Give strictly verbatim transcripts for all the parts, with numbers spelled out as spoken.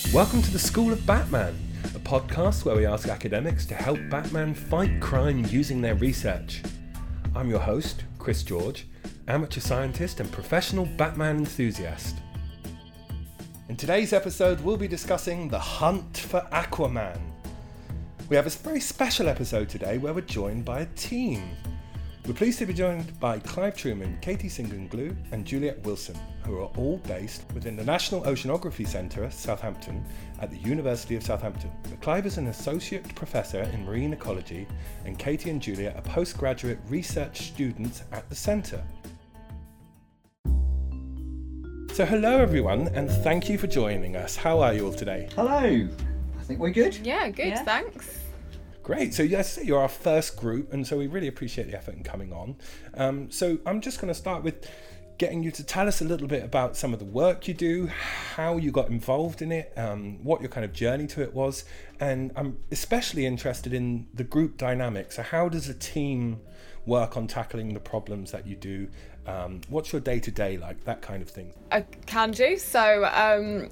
Welcome to the School of Batman, a podcast where we ask academics to help Batman fight crime using their research. I'm your host, Chris George, amateur scientist and professional Batman enthusiast. In today's episode, we'll be discussing the hunt for Aquaman. We have a very special episode today where we're joined by a team. We're pleased to be joined by Clive Truman, Katie Singanglu and Juliet Wilson, who are all based within the National Oceanography Centre, Southampton, at the University of Southampton. Clive is an associate professor in marine ecology, and Katie and Juliet are postgraduate research students at the centre. So hello everyone, and thank you for joining us. How are you all today? Hello. I think we're good. Yeah, good, Yeah. thanks. Great. So yes, you're our first group, and so we really appreciate the effort in coming on. Um, so I'm just going to start with getting you to tell us a little bit about some of the work you do, how you got involved in it, um, what your kind of journey to it was, and I'm especially interested in the group dynamic. So how does a team work on tackling the problems that you do? Um, what's your day-to-day like, that kind of thing? I can do. So um,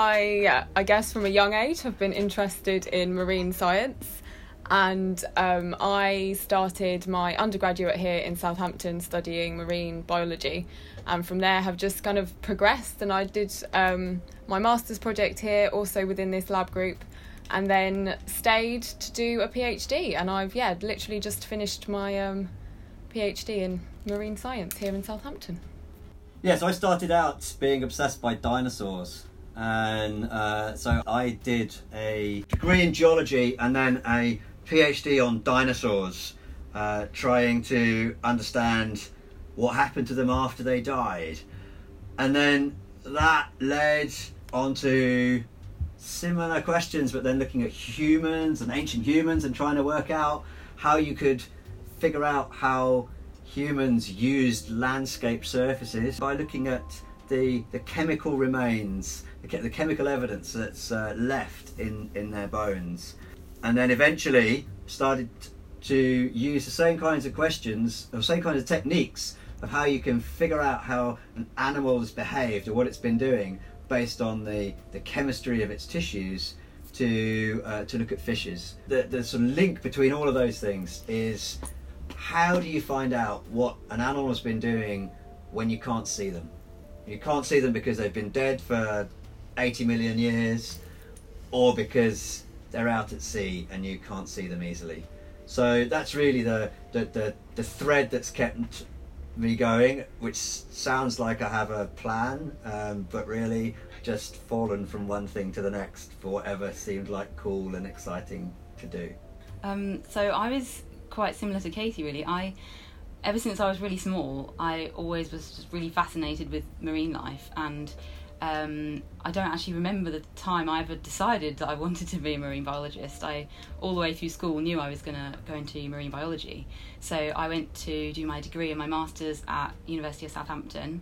I, I guess from a young age, have been interested in marine science. And um, I started my undergraduate here in Southampton studying marine biology, and from there have just kind of progressed, and I did um, my master's project here also within this lab group, and then stayed to do a PhD, and I've yeah literally just finished my um, PhD in marine science here in Southampton. Yeah, so I started out being obsessed by dinosaurs, and uh, so I did a degree in geology and then a PhD on dinosaurs, uh, trying to understand what happened to them after they died. And then that led onto similar questions, but then looking at humans and ancient humans and trying to work out how you could figure out how humans used landscape surfaces by looking at the, the chemical remains, the, the chemical evidence that's uh, left in, in their bones. And then eventually started to use the same kinds of questions, or same kinds of techniques of how you can figure out how an animal has behaved or what it's been doing based on the, the chemistry of its tissues to uh, to look at fishes. The, the sort of link between all of those things is how do you find out what an animal has been doing when you can't see them? You can't see them because they've been dead for eighty million years, or because they're out at sea and you can't see them easily. So that's really the the, the, the thread that's kept me going, which sounds like I have a plan, um, but really just fallen from one thing to the next for whatever seemed like cool and exciting to do. Um, so I was quite similar to Katie, really. I, ever since I was really small, I always was just really fascinated with marine life, and Um, I don't actually remember the time I ever decided that I wanted to be a marine biologist. I, all the way through school, knew I was going to go into marine biology. So I went to do my degree and my master's at University of Southampton,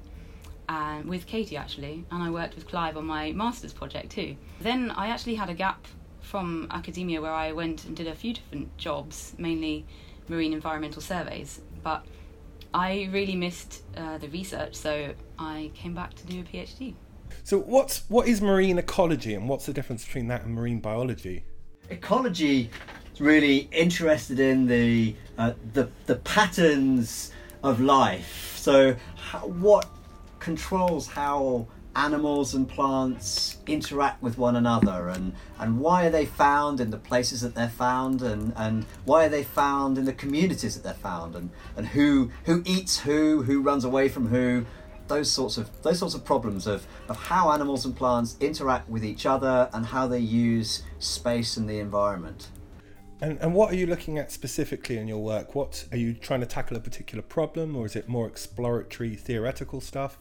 and with Katie actually, and I worked with Clive on my master's project too. Then I actually had a gap from academia where I went and did a few different jobs, mainly marine environmental surveys, but I really missed uh, the research, so I came back to do a PhD. So what's what is marine ecology, and what's the difference between that and marine biology? Ecology is really interested in the uh, the the patterns of life. So how, what controls how animals and plants interact with one another, and, and why are they found in the places that they're found, and, and why are they found in the communities that they're found, and, and who who eats who, who runs away from who. Those sorts of those sorts of problems of, of how animals and plants interact with each other and how they use space and the environment. And, and what are you looking at specifically in your work? What are you trying to tackle a particular problem, or is it more exploratory, theoretical stuff?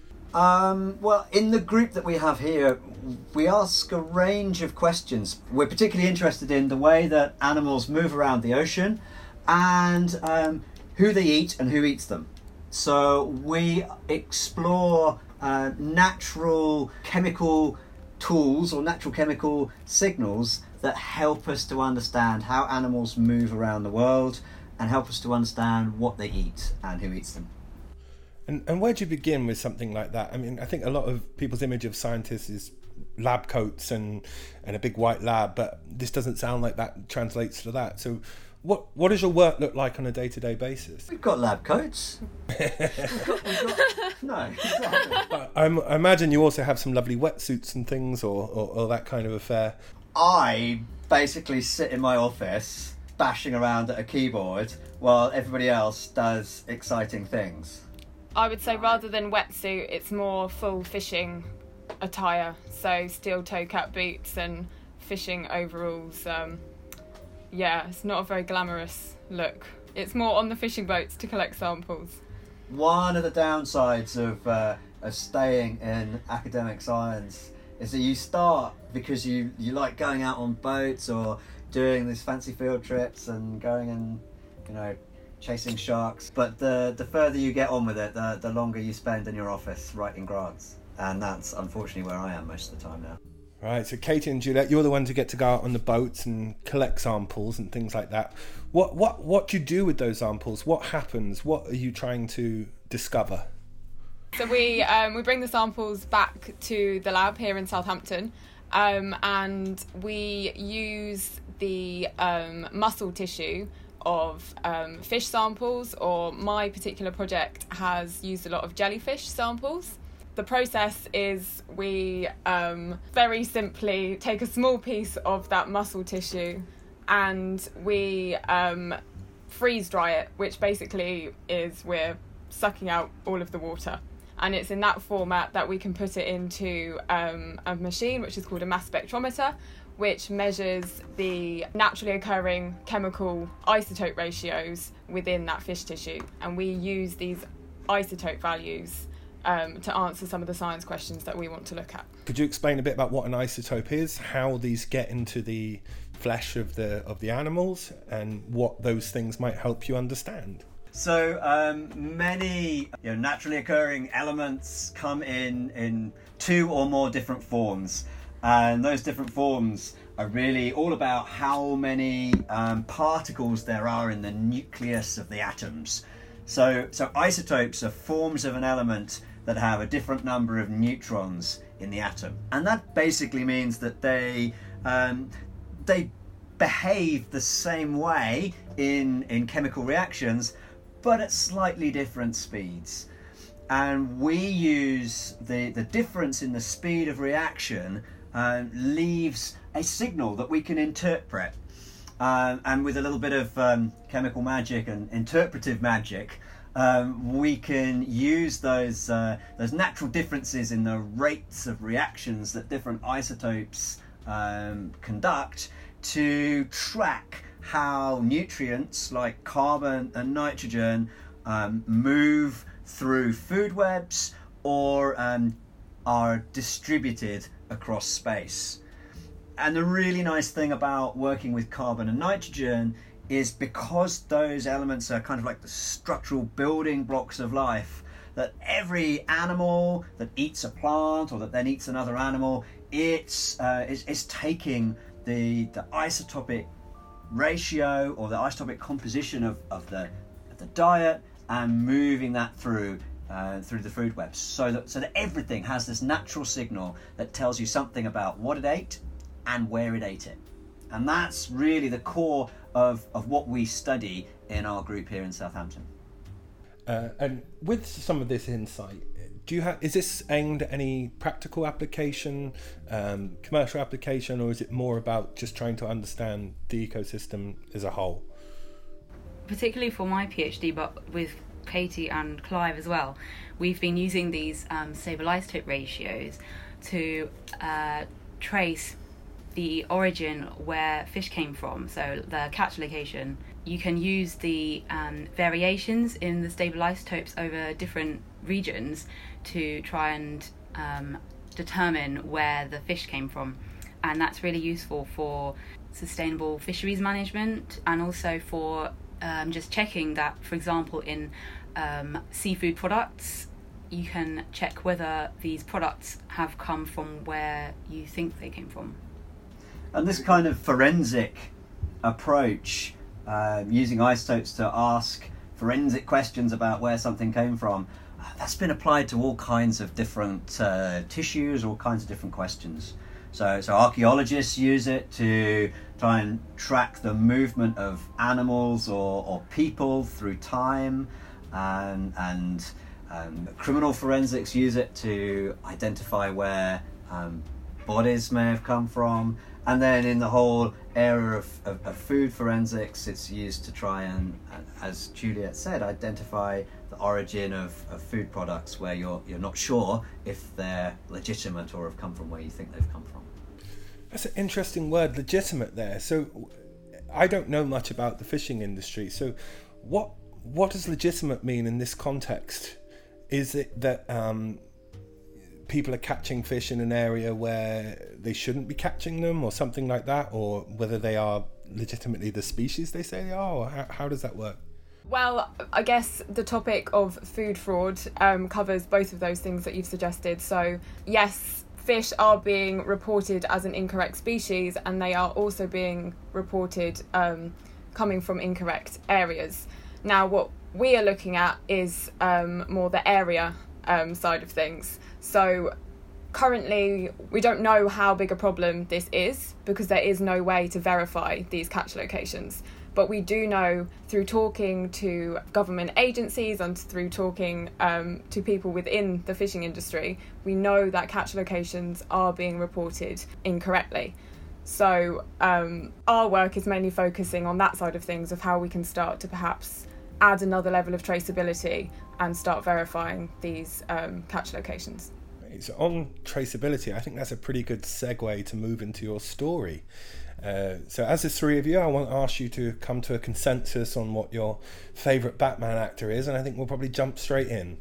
Um, well, in the group that we have here, we ask a range of questions. We're particularly interested in the way that animals move around the ocean, and um, who they eat and who eats them. So we explore uh, natural chemical tools or natural chemical signals that help us to understand how animals move around the world and help us to understand what they eat and who eats them. And and where do you begin with something like that? I mean, I think a lot of people's image of scientists is lab coats and and a big white lab, but this doesn't sound like that translates to that. So what what does your work look like on a day-to-day basis? We've got lab coats. we've got, we've got, no, exactly. But I'm, I imagine you also have some lovely wetsuits and things, or, or, or that kind of affair. I basically sit in my office bashing around at a keyboard while everybody else does exciting things. I would say rather than wetsuit, it's more full fishing attire. So steel toe cap boots and fishing overalls. Um, yeah, it's not a very glamorous look. It's more on the fishing boats to collect samples. One of the downsides of, uh, of staying in academic science is that you start because you, you like going out on boats or doing these fancy field trips and going and, you know, chasing sharks. But the the further you get on with it, the, the longer you spend in your office writing grants. And that's unfortunately where I am most of the time now. Right, so Katie and Juliet, you're the ones who get to go out on the boats and collect samples and things like that. What what what do you do with those samples? What happens? What are you trying to discover? So we um, we bring the samples back to the lab here in Southampton, um, and we use the um, muscle tissue of um, fish samples, or my particular project has used a lot of jellyfish samples. The process is we um, very simply take a small piece of that muscle tissue and we um, freeze dry it, which basically is we're sucking out all of the water. And it's in that format that we can put it into um, a machine which is called a mass spectrometer, which measures the naturally occurring chemical isotope ratios within that fish tissue. And we use these isotope values um, to answer some of the science questions that we want to look at. Could you explain a bit about what an isotope is, how these get into the flesh of the of the animals, and what those things might help you understand? So um, many you know, naturally occurring elements come in in two or more different forms. And those different forms are really all about how many um, particles there are in the nucleus of the atoms. So, so isotopes are forms of an element that have a different number of neutrons in the atom. And that basically means that they um, they behave the same way in, in chemical reactions, but at slightly different speeds. And we use the, the difference in the speed of reaction Uh, leaves a signal that we can interpret, um, and with a little bit of um, chemical magic and interpretive magic, um, we can use those uh, those natural differences in the rates of reactions that different isotopes um, conduct to track how nutrients like carbon and nitrogen um, move through food webs or um, are distributed across space. And the really nice thing about working with carbon and nitrogen is because those elements are kind of like the structural building blocks of life, that every animal that eats a plant or that then eats another animal, it's uh, is, is taking the the isotopic ratio or the isotopic composition of, of the of the diet and moving that through Uh, through the food webs, so that so that everything has this natural signal that tells you something about what it ate and where it ate it. And that's really the core of, of what we study in our group here in Southampton. Uh, and with some of this insight, do you have is this aimed at any practical application, um, commercial application, or is it more about just trying to understand the ecosystem as a whole? Particularly for my PhD, but with Katie and Clive as well, we've been using these um, stable isotope ratios to uh, trace the origin where fish came from, so the catch location. You can use the um, variations in the stable isotopes over different regions to try and um, determine where the fish came from, and that's really useful for sustainable fisheries management and also for Um, just checking that, for example, in um, seafood products, you can check whether these products have come from where you think they came from. And this kind of forensic approach, uh, using isotopes to ask forensic questions about where something came from, that's been applied to all kinds of different uh, tissues, all kinds of different questions. So, so archaeologists use it to try and track the movement of animals or, or people through time, and, and um, criminal forensics use it to identify where um, bodies may have come from. And then in the whole area of, of, of food forensics, it's used to try and, as Juliet said, identify the origin of, of food products where you're you're not sure if they're legitimate or have come from where you think they've come from. That's an interesting word, legitimate, there. So I don't know much about the fishing industry. So what what does legitimate mean in this context? Is it that um, people are catching fish in an area where they shouldn't be catching them or something like that? Or whether they are legitimately the species they say they are? Or how, how does that work? Well, I guess the topic of food fraud um, covers both of those things that you've suggested. So yes, fish are being reported as an incorrect species, and they are also being reported um, coming from incorrect areas. Now, what we are looking at is um, more the area um, side of things. So currently, we don't know how big a problem this is because there is no way to verify these catch locations. But we do know through talking to government agencies and through talking um, to people within the fishing industry, we know that catch locations are being reported incorrectly. So um, our work is mainly focusing on that side of things, of how we can start to perhaps add another level of traceability and start verifying these um, catch locations. So on traceability, I think that's a pretty good segue to move into your story. Uh, so as the three of you, I want to ask you to come to a consensus on what your favourite Batman actor is, and I think we'll probably jump straight in.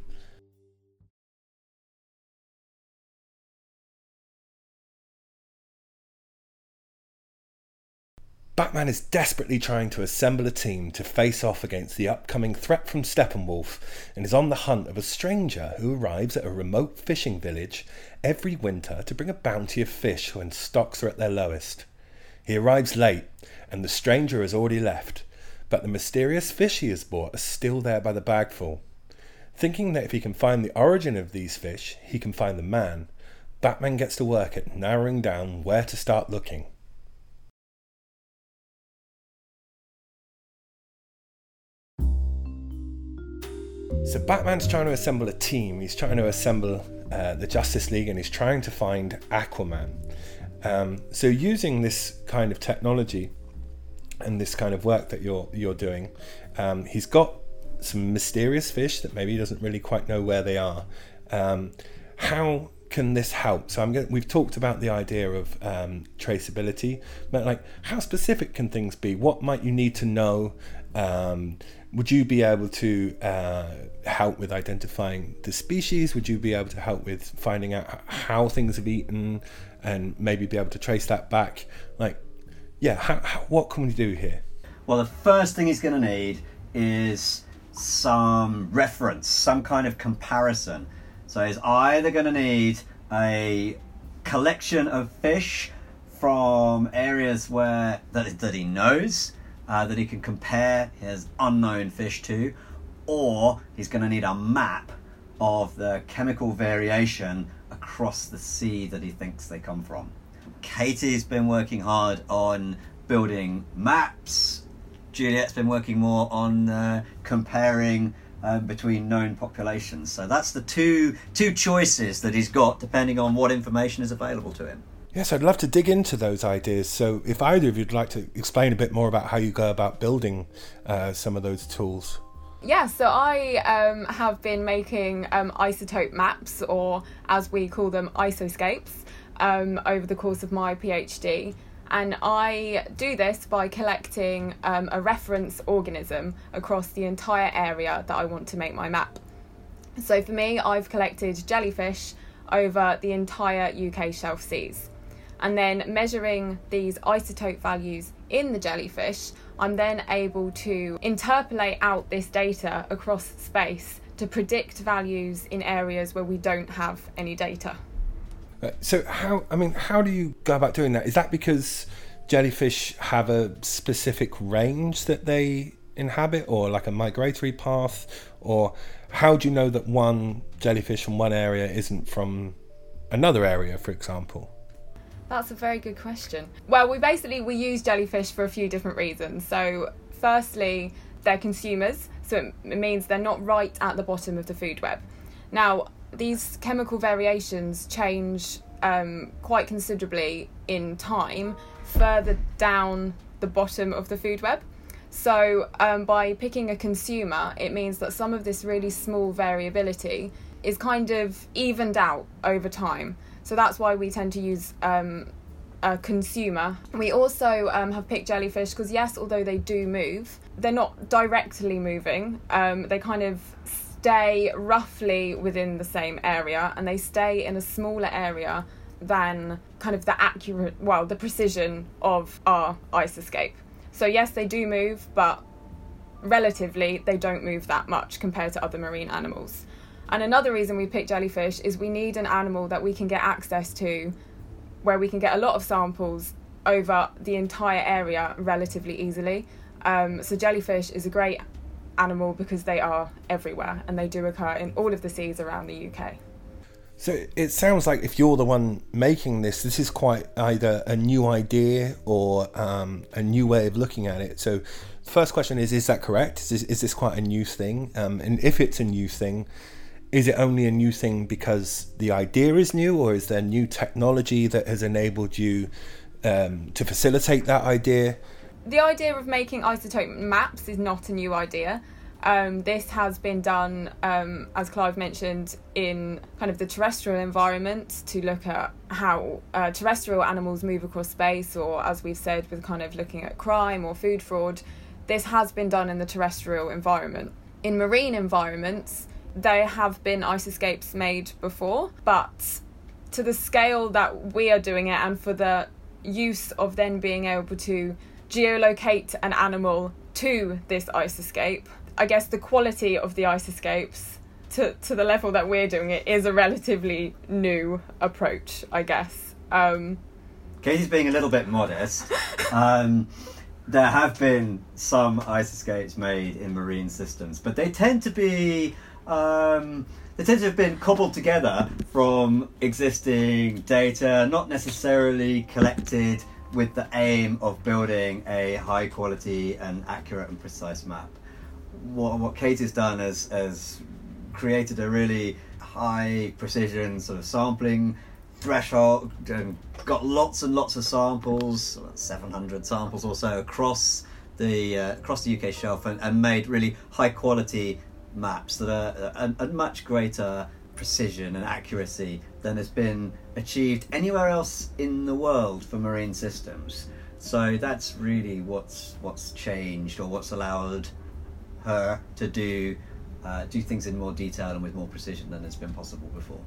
Batman is desperately trying to assemble a team to face off against the upcoming threat from Steppenwolf, and is on the hunt of a stranger who arrives at a remote fishing village every winter to bring a bounty of fish when stocks are at their lowest. He arrives late, and the stranger has already left, but the mysterious fish he has bought are still there by the bagful. Thinking that if he can find the origin of these fish, he can find the man, Batman gets to work at narrowing down where to start looking. So Batman's trying to assemble a team. He's trying to assemble uh, the Justice League, and he's trying to find Aquaman. Um, so using this kind of technology and this kind of work that you're you're doing, um, he's got some mysterious fish that maybe he doesn't really quite know where they are. Um, how can this help? So I'm going we've talked about the idea of um, traceability, but like, how specific can things be? What might you need to know? Um, would you be able to uh, help with identifying the species? Would you be able to help with finding out how things have eaten and maybe be able to trace that back? Like, yeah, how, how, what can we do here? Well, the first thing he's going to need is some reference, some kind of comparison. So he's either going to need a collection of fish from areas where that, that he knows, Uh, that he can compare his unknown fish to, or he's going to need a map of the chemical variation across the sea that he thinks they come from. Katie's been working hard on building maps. Juliet's been working more on uh, comparing uh, between known populations. So that's the two two choices that he's got, depending on what information is available to him. Yes, I'd love to dig into those ideas. So if either of you'd like to explain a bit more about how you go about building uh, some of those tools. Yeah, so I um, have been making um, isotope maps, or as we call them, isoscapes, um, over the course of my PhD. And I do this by collecting um, a reference organism across the entire area that I want to make my map. So for me, I've collected jellyfish over the entire U K shelf seas. And then measuring these isotope values in the jellyfish, I'm then able to interpolate out this data across space to predict values in areas where we don't have any data. So how, I mean, how do you go about doing that? Is that because jellyfish have a specific range that they inhabit, or like a migratory path, or how do you know that one jellyfish from one area isn't from another area, for example? That's a very good question. Well, we basically, we use jellyfish for a few different reasons. So firstly, they're consumers, so it, it means they're not right at the bottom of the food web. Now, these chemical variations change um, quite considerably in time further down the bottom of the food web. So um, by picking a consumer, it means that some of this really small variability is kind of evened out over time. So that's why we tend to use um, a consumer. We also um, have picked jellyfish because, yes, although they do move, they're not directly moving. Um, they kind of stay roughly within the same area, and they stay in a smaller area than kind of the accurate, well, the precision of our ice escape. So yes, they do move, but relatively they don't move that much compared to other marine animals. And another reason we pick jellyfish is we need an animal that we can get access to, where we can get a lot of samples over the entire area relatively easily. Um, so jellyfish is a great animal because they are everywhere, and they do occur in all of the seas around the U K. So it sounds like if you're the one making this, this is quite either a new idea or um, a new way of looking at it. So the first question is, is that correct? Is this, is this quite a new thing? Um, and if it's a new thing, is it only a new thing because the idea is new, or is there new technology that has enabled you um, to facilitate that idea? The idea of making isotope maps is not a new idea. Um, this has been done, um, as Clive mentioned, in kind of the terrestrial environment to look at how uh, terrestrial animals move across space, or as we've said, with kind of looking at crime or food fraud. This has been done in the terrestrial environment. In marine environments, there have been ice escapes made before, but to the scale that we are doing it, and for the use of then being able to geolocate an animal to this ice escape, I guess the quality of the ice escapes to, to the level that we're doing it is a relatively new approach, I guess. Um, Katie's being a little bit modest. Um, there have been some ice escapes made in marine systems, but they tend to be um, they tend to have been cobbled together from existing data, not necessarily collected with the aim of building a high quality and accurate and precise map. What what Katie's done is has created a really high precision sort of sampling threshold, and got lots and lots of samples, seven hundred samples or so across the uh, across the U K shelf, and, and made really high quality maps that are a, a much greater precision and accuracy than has been achieved anywhere else in the world for marine systems. So that's really what's what's changed, or what's allowed her to do uh, do things in more detail and with more precision than has been possible before.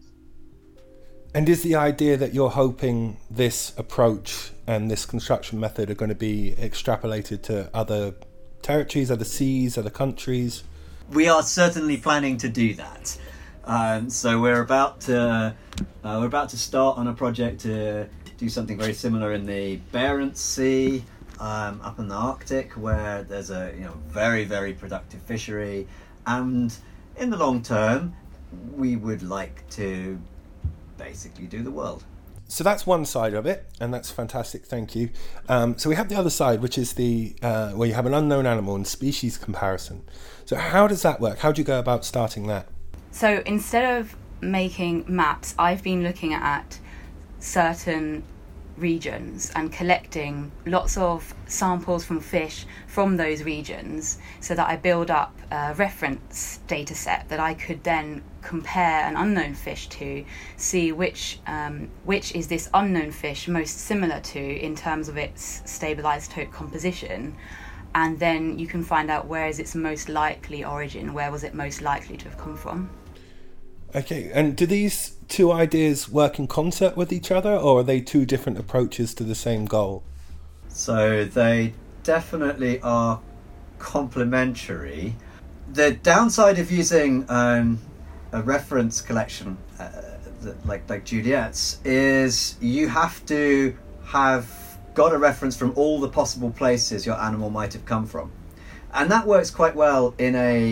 And is the idea that you're hoping this approach and this construction method are going to be extrapolated to other territories, other seas, other countries? We are certainly planning to do that. Um, so we're about to uh, we're about to start on a project to do something very similar in the Barents Sea, um, up in the Arctic, where there's a you know very very productive fishery, and in the long term, we would like to basically do the world. So that's one side of it, and that's fantastic, thank you. Um, so we have the other side, which is the uh, where you have an unknown animal and species comparison. So how does that work? How do you go about starting that? So instead of making maps, I've been looking at certain regions and collecting lots of samples from fish from those regions, so that I build up a reference data set that I could then compare an unknown fish to, see which um, which is this unknown fish most similar to in terms of its stable isotope composition, and then you can find out where is its most likely origin, where was it most likely to have come from. Okay, and do these two ideas work in concert with each other, or are they two different approaches to the same goal? So they definitely are complementary. The downside of using um, a reference collection uh, like like Juliet's is you have to have got a reference from all the possible places your animal might have come from, and that works quite well in a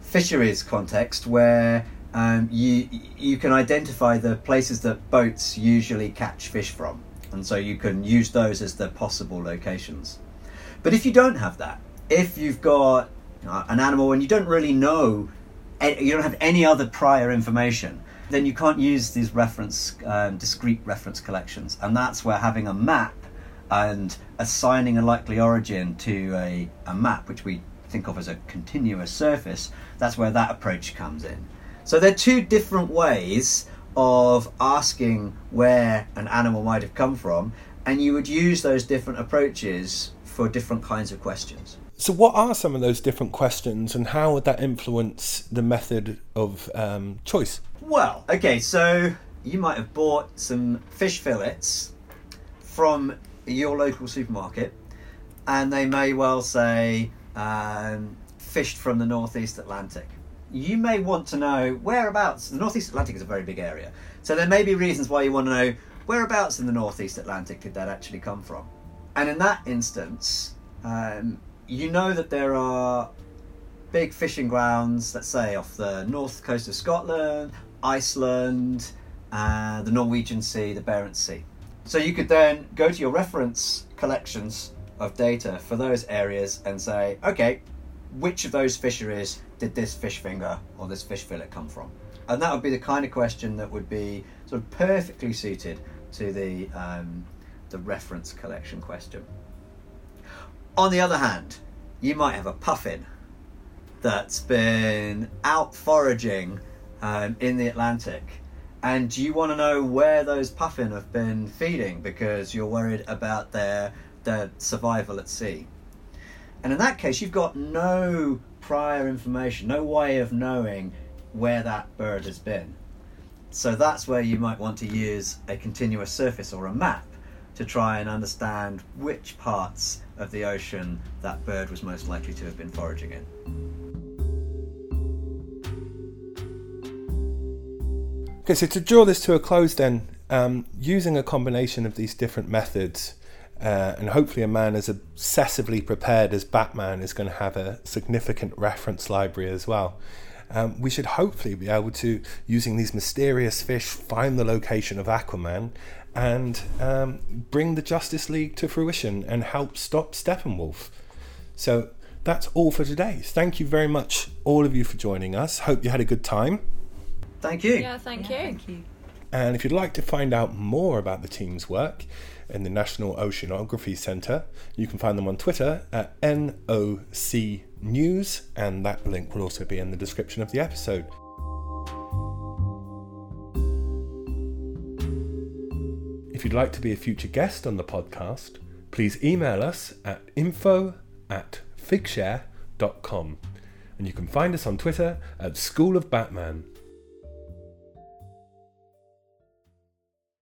fisheries context where um, you you can identify the places that boats usually catch fish from, and so you can use those as the possible locations. But if you don't have that, if you've got uh, an animal and you don't really know, you don't have any other prior information, then you can't use these reference, um, discrete reference collections, and that's where having a map and assigning a likely origin to a, a map, which we think of as a continuous surface, that's where that approach comes in. So there are two different ways of asking where an animal might have come from, and you would use those different approaches for different kinds of questions. So what are some of those different questions, and how would that influence the method of um, choice? Well, okay, so you might have bought some fish fillets from your local supermarket, and they may well say um, fished from the Northeast Atlantic. You may want to know whereabouts. The Northeast Atlantic is a very big area, so there may be reasons why you want to know whereabouts in the Northeast Atlantic did that actually come from. And in that instance, um, you know that there are big fishing grounds, let's say off the north coast of Scotland, Iceland, uh, the Norwegian Sea, the Barents Sea. So you could then go to your reference collections of data for those areas and say, okay, which of those fisheries did this fish finger or this fish fillet come from? And that would be the kind of question that would be sort of perfectly suited to the um, the reference collection question. On the other hand, you might have a puffin that's been out foraging um, in the Atlantic, and you want to know where those puffin have been feeding because you're worried about their their survival at sea. And in that case, you've got no prior information, no way of knowing where that bird has been. So that's where you might want to use a continuous surface or a map to try and understand which parts of the ocean that bird was most likely to have been foraging in. Okay, so to draw this to a close then, um, using a combination of these different methods, Uh, and hopefully a man as obsessively prepared as Batman is going to have a significant reference library as well. Um, we should hopefully be able to, using these mysterious fish, find the location of Aquaman and um, bring the Justice League to fruition and help stop Steppenwolf. So that's all for today. Thank you very much, all of you, for joining us. Hope you had a good time. Thank you. Yeah, thank Yeah, you. thank you. And if you'd like to find out more about the team's work in the National Oceanography Centre, you can find them on Twitter at N O C News, and that link will also be in the description of the episode. If you'd like to be a future guest on the podcast, please email us at info at figshare dot com, and you can find us on Twitter at School of Batman.